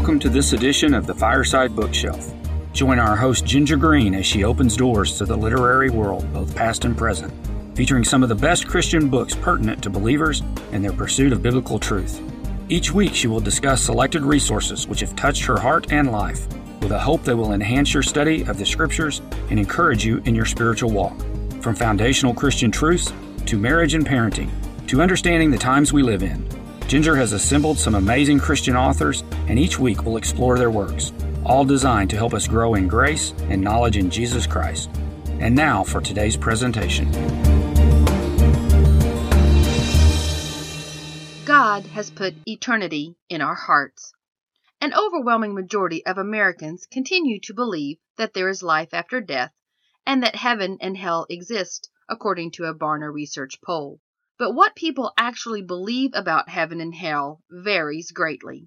Welcome to this edition of the Fireside Bookshelf. Join our host Ginger Green as she opens doors to the literary world, both past and present, featuring some of the best Christian books pertinent to believers and their pursuit of biblical truth. Each week she will discuss selected resources which have touched her heart and life, with a hope they will enhance your study of the Scriptures and encourage you in your spiritual walk. From foundational Christian truths to marriage and parenting, to understanding the times we live in, Ginger has assembled some amazing Christian authors, and each week we'll explore their works, all designed to help us grow in grace and knowledge in Jesus Christ. And now for today's presentation. God has put eternity in our hearts. An overwhelming majority of Americans continue to believe that there is life after death and that heaven and hell exist, according to a Barna Research poll. But what people actually believe about heaven and hell varies greatly.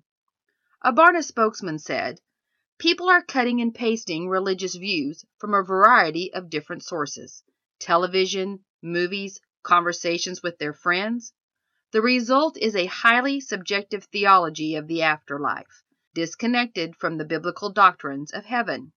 A Barna spokesman said, "People are cutting and pasting religious views from a variety of different sources: television, movies, conversations with their friends. The result is a highly subjective theology of the afterlife, disconnected from the biblical doctrines of heaven."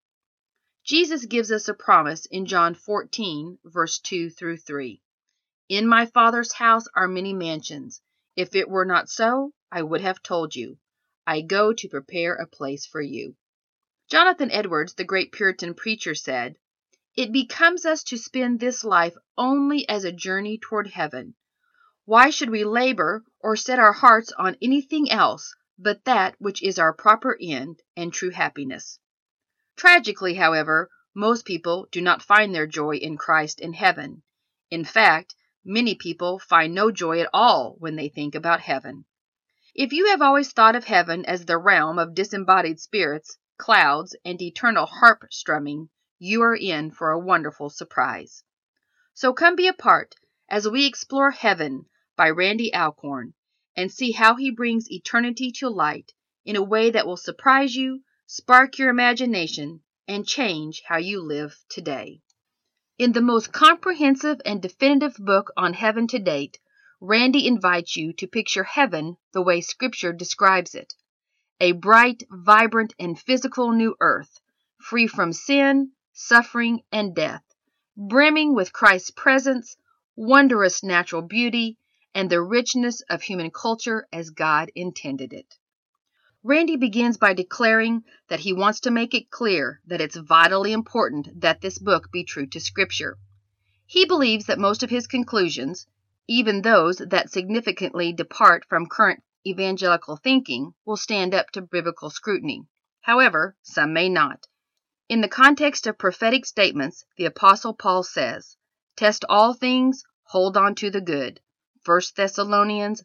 Jesus gives us a promise in John 14, verse 2 through 3. "In my Father's house are many mansions. If it were not so, I would have told you. I go to prepare a place for you." Jonathan Edwards, the great Puritan preacher, said, "It becomes us to spend this life only as a journey toward heaven. Why should we labor or set our hearts on anything else but that which is our proper end and true happiness?" Tragically, however, most people do not find their joy in Christ in heaven. In fact, many people find no joy at all when they think about heaven. If you have always thought of heaven as the realm of disembodied spirits, clouds, and eternal harp strumming, you are in for a wonderful surprise. So come be a part as we explore Heaven by Randy Alcorn and see how he brings eternity to light in a way that will surprise you, spark your imagination, and change how you live today. In the most comprehensive and definitive book on heaven to date, Randy invites you to picture heaven the way Scripture describes it: a bright, vibrant, and physical new earth, free from sin, suffering, and death, brimming with Christ's presence, wondrous natural beauty, and the richness of human culture as God intended it. Randy begins by declaring that he wants to make it clear that it's vitally important that this book be true to Scripture. He believes that most of his conclusions, even those that significantly depart from current evangelical thinking, will stand up to biblical scrutiny. However, some may not. In the context of prophetic statements, the Apostle Paul says, "Test all things, hold on to the good." 1 Thessalonians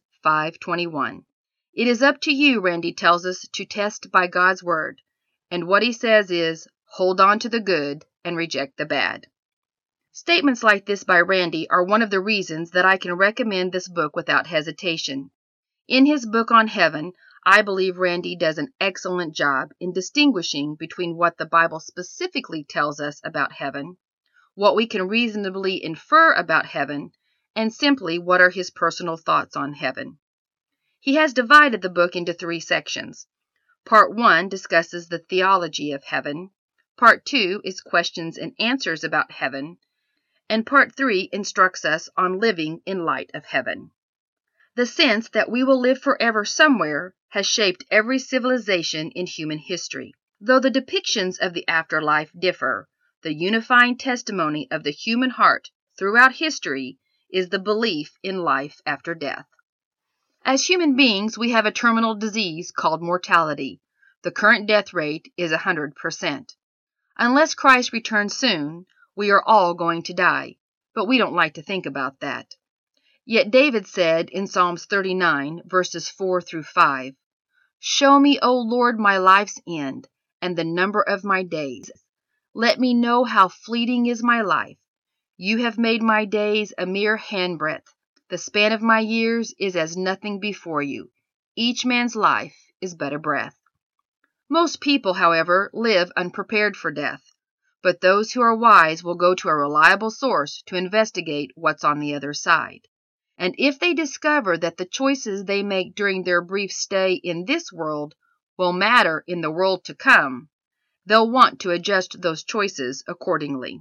5:21. It is up to you, Randy tells us, to test by God's word. And what he says is, hold on to the good and reject the bad. Statements like this by Randy are one of the reasons that I can recommend this book without hesitation. In his book on heaven, I believe Randy does an excellent job in distinguishing between what the Bible specifically tells us about heaven, what we can reasonably infer about heaven, and simply what are his personal thoughts on heaven. He has divided the book into 3 sections. Part 1 discusses the theology of heaven. Part 2 is questions and answers about heaven. And Part 3 instructs us on living in light of heaven. The sense that we will live forever somewhere has shaped every civilization in human history. Though the depictions of the afterlife differ, the unifying testimony of the human heart throughout history is the belief in life after death. As human beings, we have a terminal disease called mortality. The current death rate is 100%. Unless Christ returns soon, we are all going to die, but we don't like to think about that. Yet David said in Psalms 39, verses 4 through 5, "Show me, O Lord, my life's end, and the number of my days. Let me know how fleeting is my life. You have made my days a mere handbreadth. The span of my years is as nothing before you. Each man's life is but a breath." Most people, however, live unprepared for death, but those who are wise will go to a reliable source to investigate what's on the other side. And if they discover that the choices they make during their brief stay in this world will matter in the world to come, they'll want to adjust those choices accordingly.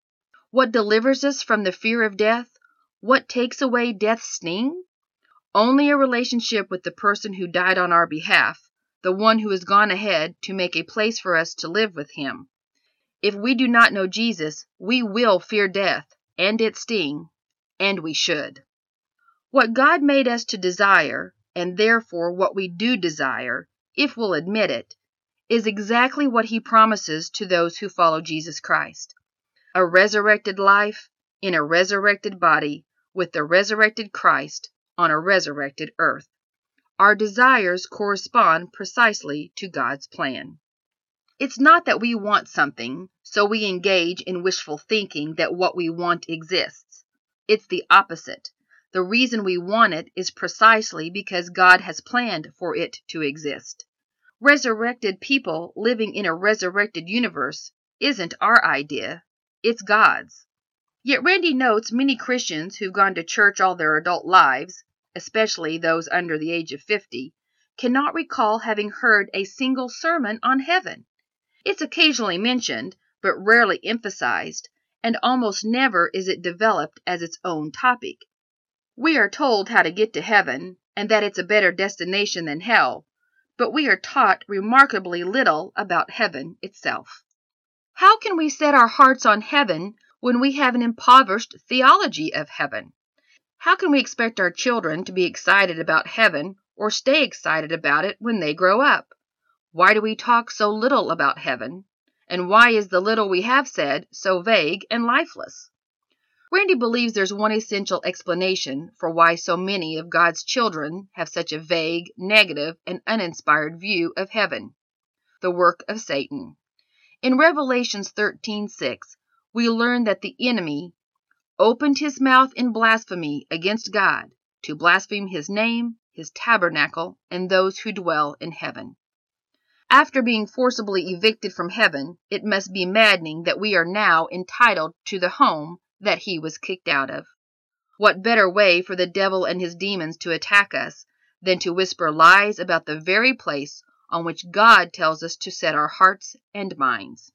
What delivers us from the fear of death? What takes away death's sting? Only a relationship with the person who died on our behalf, the one who has gone ahead to make a place for us to live with him. If we do not know Jesus, we will fear death and its sting, and we should. What God made us to desire, and therefore what we do desire, if we'll admit it, is exactly what he promises to those who follow Jesus Christ. A resurrected life in a resurrected body with the resurrected Christ on a resurrected earth. Our desires correspond precisely to God's plan. It's not that we want something, so we engage in wishful thinking that what we want exists. It's the opposite. The reason we want it is precisely because God has planned for it to exist. Resurrected people living in a resurrected universe isn't our idea, it's God's. Yet Randy notes many Christians who've gone to church all their adult lives, especially those under the age of 50, cannot recall having heard a single sermon on heaven. It's occasionally mentioned, but rarely emphasized, and almost never is it developed as its own topic. We are told how to get to heaven, and that it's a better destination than hell, but we are taught remarkably little about heaven itself. How can we set our hearts on heaven when we have an impoverished theology of heaven? How can we expect our children to be excited about heaven or stay excited about it when they grow up? Why do we talk so little about heaven? And why is the little we have said so vague and lifeless? Randy believes there's one essential explanation for why so many of God's children have such a vague, negative, and uninspired view of heaven: the work of Satan. In Revelations 13:6, we learn that the enemy opened his mouth in blasphemy against God, to blaspheme his name, his tabernacle, and those who dwell in heaven. After being forcibly evicted from heaven, it must be maddening that we are now entitled to the home that he was kicked out of. What better way for the devil and his demons to attack us than to whisper lies about the very place on which God tells us to set our hearts and minds?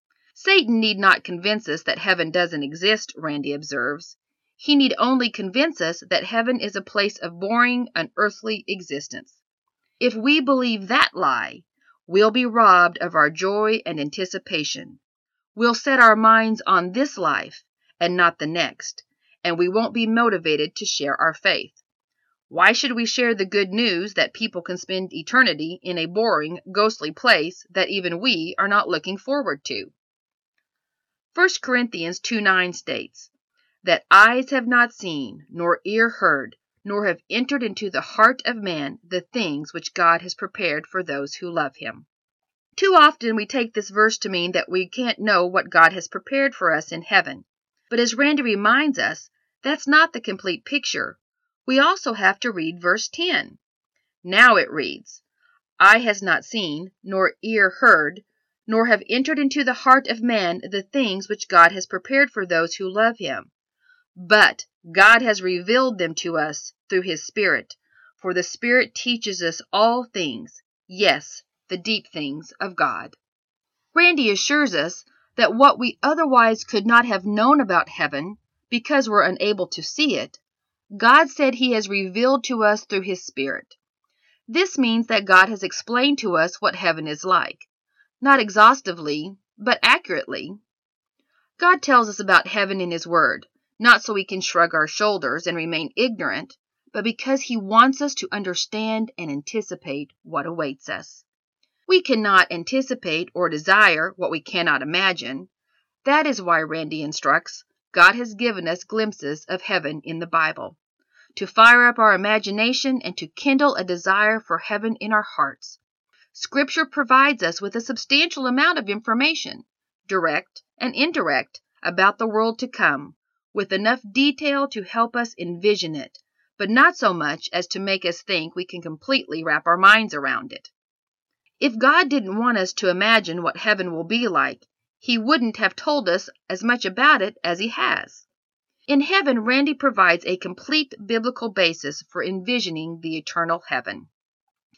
Satan need not convince us that heaven doesn't exist, Randy observes. He need only convince us that heaven is a place of boring, unearthly existence. If we believe that lie, we'll be robbed of our joy and anticipation. We'll set our minds on this life and not the next, and we won't be motivated to share our faith. Why should we share the good news that people can spend eternity in a boring, ghostly place that even we are not looking forward to? 1 Corinthians 2:9 states, that eyes have not seen, nor ear heard, nor have entered into the heart of man the things which God has prepared for those who love him. Too often we take this verse to mean that we can't know what God has prepared for us in heaven. But as Randy reminds us, that's not the complete picture. We also have to read verse 10. Now it reads, eye has not seen, nor ear heard, nor have entered into the heart of man the things which God has prepared for those who love him. But God has revealed them to us through his Spirit, for the Spirit teaches us all things, yes, the deep things of God. Randy assures us that what we otherwise could not have known about heaven, because we're unable to see it, God said he has revealed to us through his Spirit. This means that God has explained to us what heaven is like, not exhaustively, but accurately. God tells us about heaven in his Word, not so we can shrug our shoulders and remain ignorant, but because he wants us to understand and anticipate what awaits us. We cannot anticipate or desire what we cannot imagine. That is why Randy instructs, God has given us glimpses of heaven in the Bible, to fire up our imagination and to kindle a desire for heaven in our hearts. Scripture provides us with a substantial amount of information, direct and indirect, about the world to come, with enough detail to help us envision it, but not so much as to make us think we can completely wrap our minds around it. If God didn't want us to imagine what heaven will be like, he wouldn't have told us as much about it as he has. In heaven, Randy provides a complete biblical basis for envisioning the eternal heaven.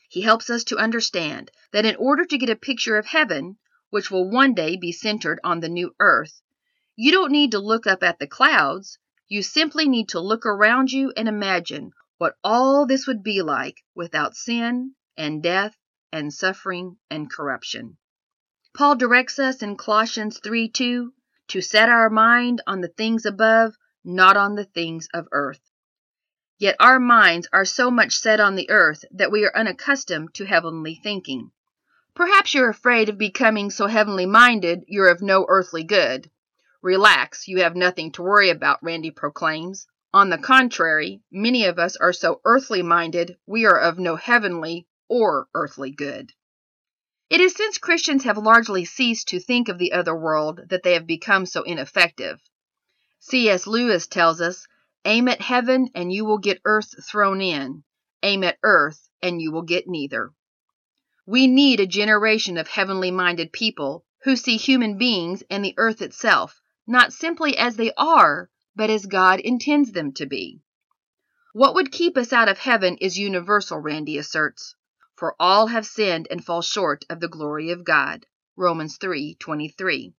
He helps us to understand that in order to get a picture of heaven, which will one day be centered on the new earth, you don't need to look up at the clouds. You simply need to look around you and imagine what all this would be like without sin and death and suffering and corruption. Paul directs us in Colossians 3:2 to set our mind on the things above, not on the things of earth. Yet our minds are so much set on the earth that we are unaccustomed to heavenly thinking. Perhaps you're afraid of becoming so heavenly minded you're of no earthly good. Relax, you have nothing to worry about, Randy proclaims. On the contrary, many of us are so earthly minded we are of no heavenly or earthly good. It is since Christians have largely ceased to think of the other world that they have become so ineffective. C.S. Lewis tells us, aim at heaven and you will get earth thrown in. Aim at earth and you will get neither. We need a generation of heavenly minded people who see human beings and the earth itself not simply as they are, but as God intends them to be. What would keep us out of heaven is universal, Randy asserts. For all have sinned and fall short of the glory of God. Romans 3:23.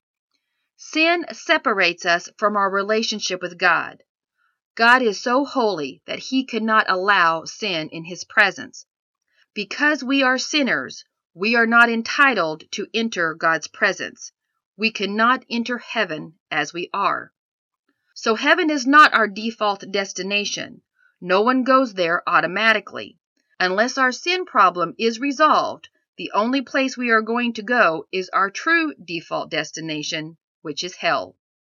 Sin separates us from our relationship with God. God is so holy that he could not allow sin in his presence. Because we are sinners, we are not entitled to enter God's presence. We cannot enter heaven as we are. So heaven is not our default destination. No one goes there automatically. Unless our sin problem is resolved, the only place we are going to go is our true default destination, which is hell.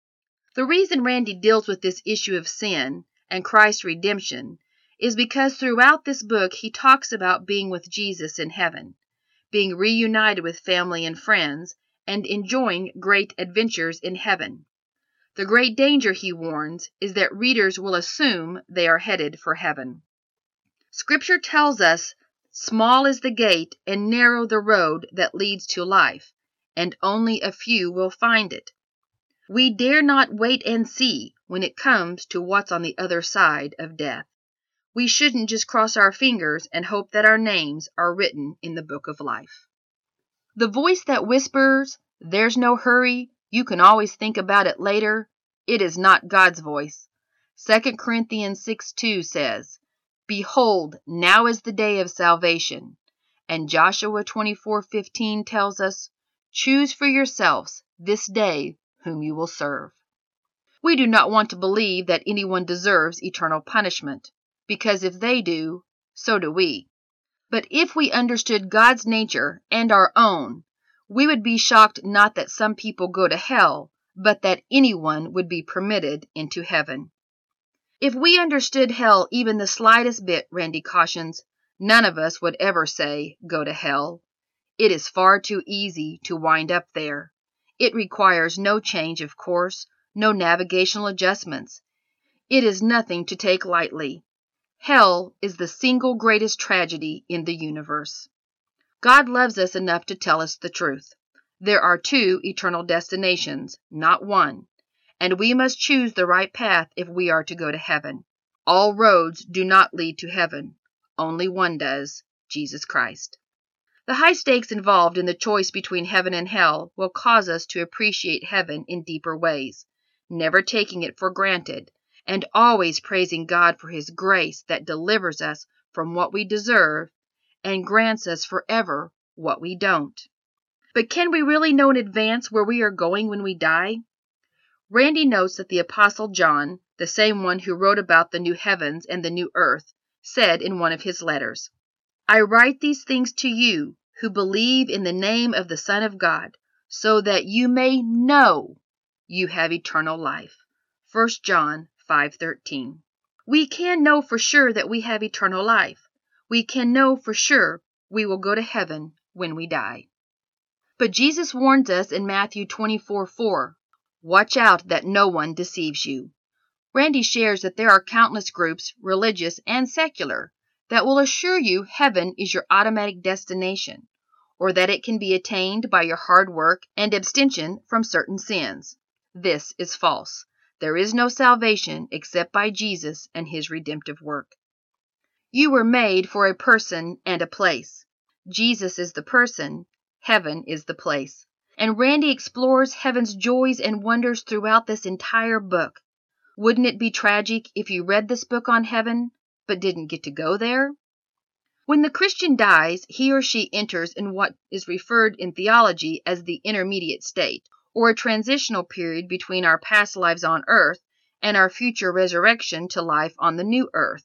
The reason Randy deals with this issue of sin and Christ's redemption is because throughout this book he talks about being with Jesus in heaven, being reunited with family and friends, and enjoying great adventures in heaven. The great danger, he warns, is that readers will assume they are headed for heaven. Scripture tells us, small is the gate and narrow the road that leads to life, and only a few will find it. We dare not wait and see when it comes to what's on the other side of death. We shouldn't just cross our fingers and hope that our names are written in the book of life. The voice that whispers, there's no hurry, you can always think about it later, it is not God's voice. 2 Corinthians 6:2 says, behold, now is the day of salvation. And Joshua 24:15 tells us, choose for yourselves this day whom you will serve. We do not want to believe that anyone deserves eternal punishment, because if they do, so do we. But if we understood God's nature and our own, we would be shocked not that some people go to hell, but that anyone would be permitted into heaven. If we understood hell even the slightest bit, Randy cautions, none of us would ever say, go to hell. It is far too easy to wind up there. It requires no change of course, no navigational adjustments. It is nothing to take lightly. Hell is the single greatest tragedy in the universe. God loves us enough to tell us the truth. There are two eternal destinations, not one, and we must choose the right path if we are to go to heaven. All roads do not lead to heaven. Only one does, Jesus Christ. The high stakes involved in the choice between heaven and hell will cause us to appreciate heaven in deeper ways, never taking it for granted, and always praising God for his grace that delivers us from what we deserve and grants us forever what we don't. But can we really know in advance where we are going when we die? Randy notes that the Apostle John, the same one who wrote about the new heavens and the new earth, said in one of his letters, I write these things to you who believe in the name of the Son of God, so that you may know you have eternal life. 1 John 5:13. We can know for sure that we have eternal life. We can know for sure we will go to heaven when we die. But Jesus warns us in Matthew 24:4, watch out that no one deceives you. Randy shares that there are countless groups, religious and secular, that will assure you heaven is your automatic destination, or that it can be attained by your hard work and abstention from certain sins. This is false. There is no salvation except by Jesus and his redemptive work. You were made for a person and a place. Jesus is the person, heaven is the place. And Randy explores heaven's joys and wonders throughout this entire book. Wouldn't it be tragic if you read this book on heaven, but didn't get to go there? When the Christian dies, he or she enters in what is referred in theology as the intermediate state, or a transitional period between our past lives on earth and our future resurrection to life on the new earth.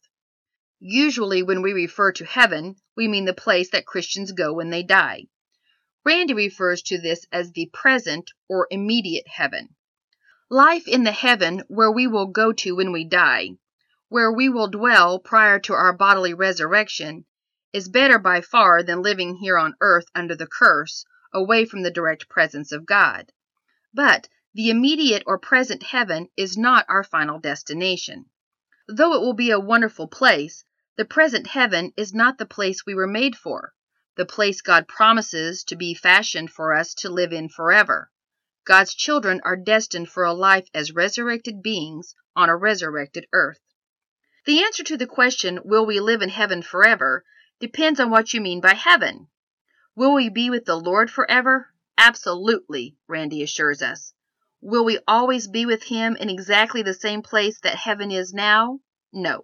Usually when we refer to heaven, we mean the place that Christians go when they die. Randy refers to this as the present or immediate heaven. Life in the heaven where we will go to when we die, where we will dwell prior to our bodily resurrection, is better by far than living here on earth under the curse, away from the direct presence of God. But the immediate or present heaven is not our final destination. Though it will be a wonderful place, the present heaven is not the place we were made for, the place God promises to be fashioned for us to live in forever. God's children are destined for a life as resurrected beings on a resurrected earth. The answer to the question, will we live in heaven forever, depends on what you mean by heaven. Will we be with the Lord forever? Absolutely, Randy assures us. Will we always be with him in exactly the same place that heaven is now? No.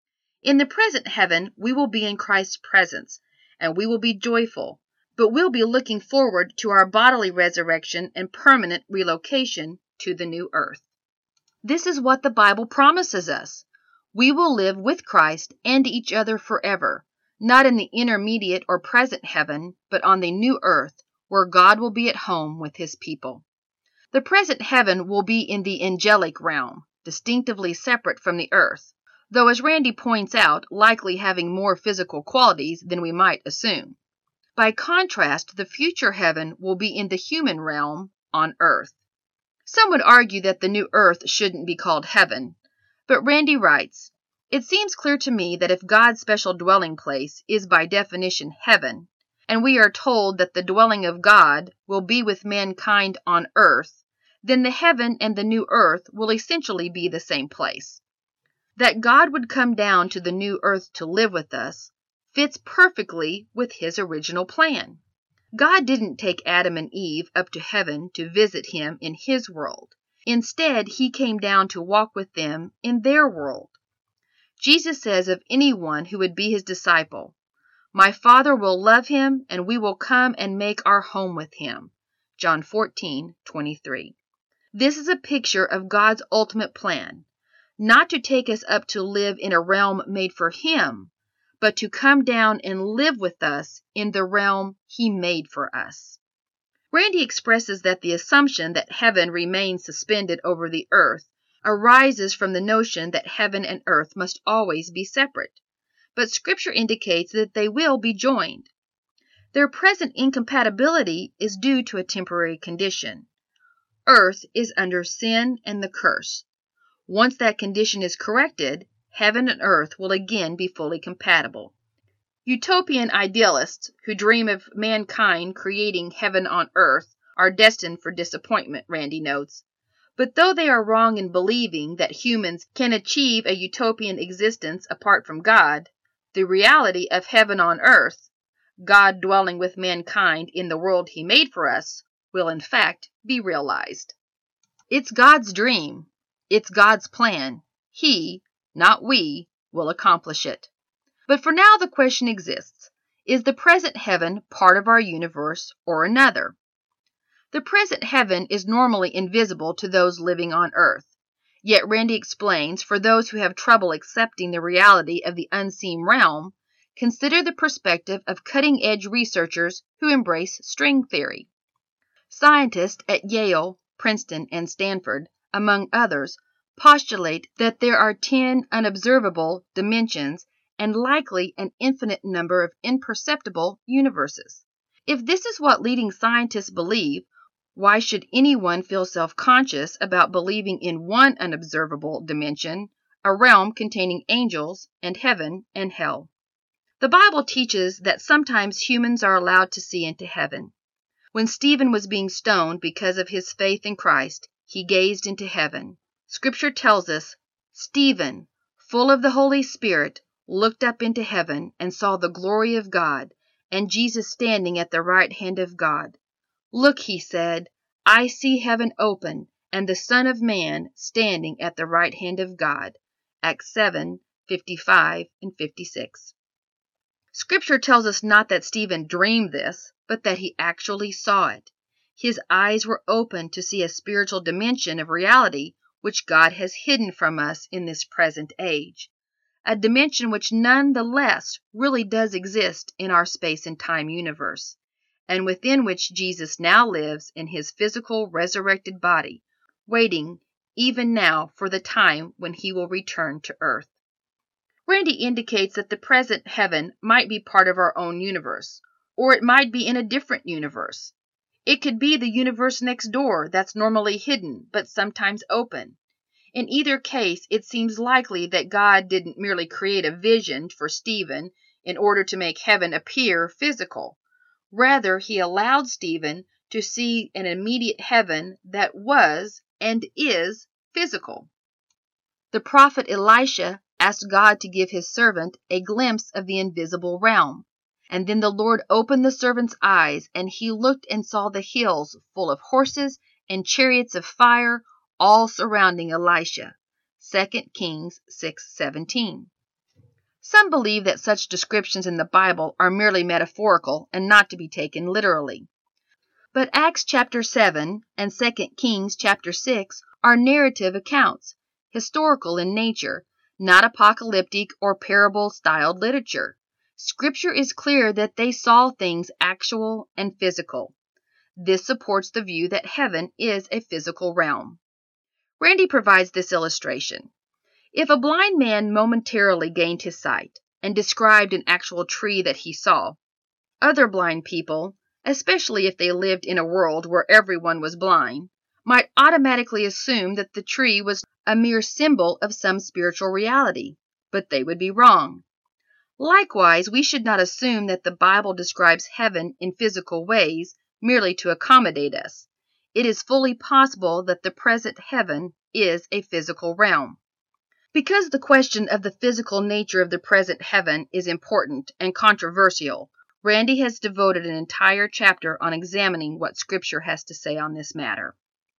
In the present heaven, we will be in Christ's presence, and we will be joyful, but we'll be looking forward to our bodily resurrection and permanent relocation to the new earth. This is what the Bible promises us. We will live with Christ and each other forever, not in the intermediate or present heaven, but on the new earth, where God will be at home with his people. The present heaven will be in the angelic realm, distinctively separate from the earth, though as Randy points out, likely having more physical qualities than we might assume. By contrast, the future heaven will be in the human realm on earth. Some would argue that the new earth shouldn't be called heaven, but Randy writes, "It seems clear to me that if God's special dwelling place is by definition heaven, and we are told that the dwelling of God will be with mankind on earth, then the heaven and the new earth will essentially be the same place. That God would come down to the new earth to live with us fits perfectly with his original plan. God didn't take Adam and Eve up to heaven to visit him in his world. Instead, he came down to walk with them in their world. Jesus says of anyone who would be his disciple, 'My Father will love him, and we will come and make our home with him.' John 14:23. This is a picture of God's ultimate plan, not to take us up to live in a realm made for him, but to come down and live with us in the realm he made for us." Randy expresses that the assumption that heaven remains suspended over the earth arises from the notion that heaven and earth must always be separate, but Scripture indicates that they will be joined. Their present incompatibility is due to a temporary condition. Earth is under sin and the curse. Once that condition is corrected, heaven and earth will again be fully compatible. Utopian idealists who dream of mankind creating heaven on earth are destined for disappointment, Randy notes. But though they are wrong in believing that humans can achieve a utopian existence apart from God, the reality of heaven on earth, God dwelling with mankind in the world he made for us, will in fact be realized. It's God's dream. It's God's plan. He, not we, will accomplish it. But for now the question exists, is the present heaven part of our universe or another? The present heaven is normally invisible to those living on earth. Yet Randy explains, for those who have trouble accepting the reality of the unseen realm, consider the perspective of cutting-edge researchers who embrace string theory. Scientists at Yale, Princeton, and Stanford, among others, postulate that there are 10 unobservable dimensions and likely an infinite number of imperceptible universes. If this is what leading scientists believe, why should anyone feel self-conscious about believing in one unobservable dimension, a realm containing angels and heaven and hell? The Bible teaches that sometimes humans are allowed to see into heaven. When Stephen was being stoned because of his faith in Christ, he gazed into heaven. Scripture tells us, Stephen, full of the Holy Spirit, looked up into heaven and saw the glory of God, and Jesus standing at the right hand of God. Look, he said, I see heaven open, and the Son of Man standing at the right hand of God. Acts 7:55 and 56. Scripture tells us not that Stephen dreamed this, but that he actually saw it. His eyes were open to see a spiritual dimension of reality which God has hidden from us in this present age, a dimension which none the less really does exist in our space and time universe, and within which Jesus now lives in his physical resurrected body, waiting even now for the time when he will return to earth. Randy indicates that the present heaven might be part of our own universe, or it might be in a different universe. It could be the universe next door that's normally hidden, but sometimes open. In either case, it seems likely that God didn't merely create a vision for Stephen in order to make heaven appear physical. Rather, he allowed Stephen to see an immediate heaven that was and is physical. The prophet Elisha asked God to give his servant a glimpse of the invisible realm. And then the Lord opened the servant's eyes, and he looked and saw the hills full of horses and chariots of fire, all surrounding Elisha. 2 Kings 6:17. Some believe that such descriptions in the Bible are merely metaphorical and not to be taken literally. But Acts chapter 7 and 2 Kings chapter 6 are narrative accounts, historical in nature, not apocalyptic or parable-styled literature. Scripture is clear that they saw things actual and physical. This supports the view that heaven is a physical realm. Randy provides this illustration. If a blind man momentarily gained his sight and described an actual tree that he saw, other blind people, especially if they lived in a world where everyone was blind, might automatically assume that the tree was a mere symbol of some spiritual reality, but they would be wrong. Likewise, we should not assume that the Bible describes heaven in physical ways merely to accommodate us. It is fully possible that the present heaven is a physical realm. Because the question of the physical nature of the present heaven is important and controversial, Randy has devoted an entire chapter on examining what Scripture has to say on this matter.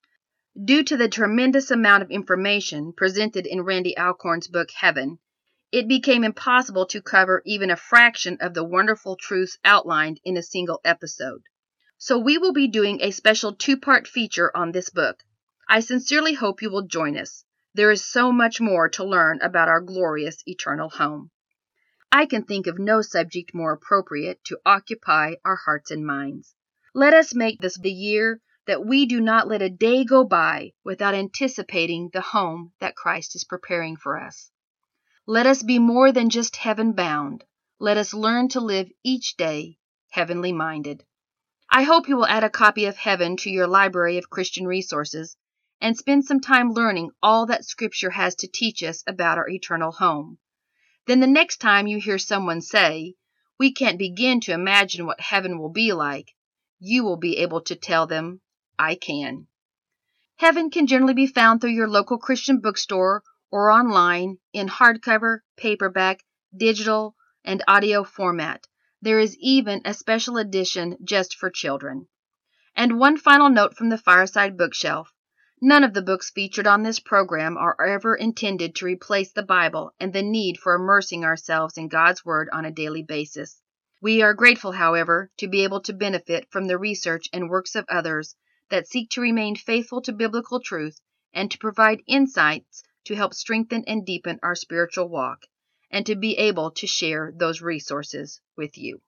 Due to the tremendous amount of information presented in Randy Alcorn's book Heaven, it became impossible to cover even a fraction of the wonderful truths outlined in a single episode. So we will be doing a special 2-part feature on this book. I sincerely hope you will join us. There is so much more to learn about our glorious eternal home. I can think of no subject more appropriate to occupy our hearts and minds. Let us make this the year that we do not let a day go by without anticipating the home that Christ is preparing for us. Let us be more than just heaven-bound. Let us learn to live each day heavenly minded. I hope you will add a copy of Heaven to your library of Christian resources and spend some time learning all that Scripture has to teach us about our eternal home. Then the next time you hear someone say, "We can't begin to imagine what heaven will be like," you will be able to tell them, "I can." Heaven can generally be found through your local Christian bookstore or online in hardcover, paperback, digital, and audio format. There is even a special edition just for children. And one final note from the Fireside Bookshelf. None of the books featured on this program are ever intended to replace the Bible and the need for immersing ourselves in God's Word on a daily basis. We are grateful, however, to be able to benefit from the research and works of others that seek to remain faithful to biblical truth and to provide insights to help strengthen and deepen our spiritual walk, and to be able to share those resources with you.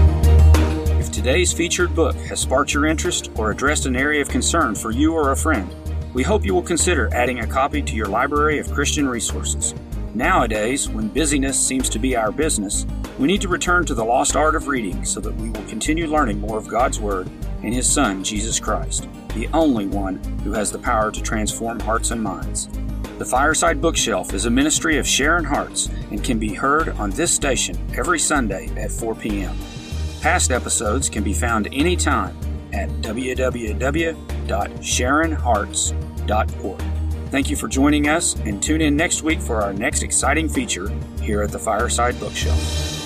If today's featured book has sparked your interest or addressed an area of concern for you or a friend, we hope you will consider adding a copy to your library of Christian resources. Nowadays, when busyness seems to be our business, we need to return to the lost art of reading so that we will continue learning more of God's Word and His Son, Jesus Christ, the only one who has the power to transform hearts and minds. The Fireside Bookshelf is a ministry of Sharon Hearts and can be heard on this station every Sunday at 4 p.m. Past episodes can be found anytime at www.sharonhearts.org. Thank you for joining us, and tune in next week for our next exciting feature here at the Fireside Bookshelf.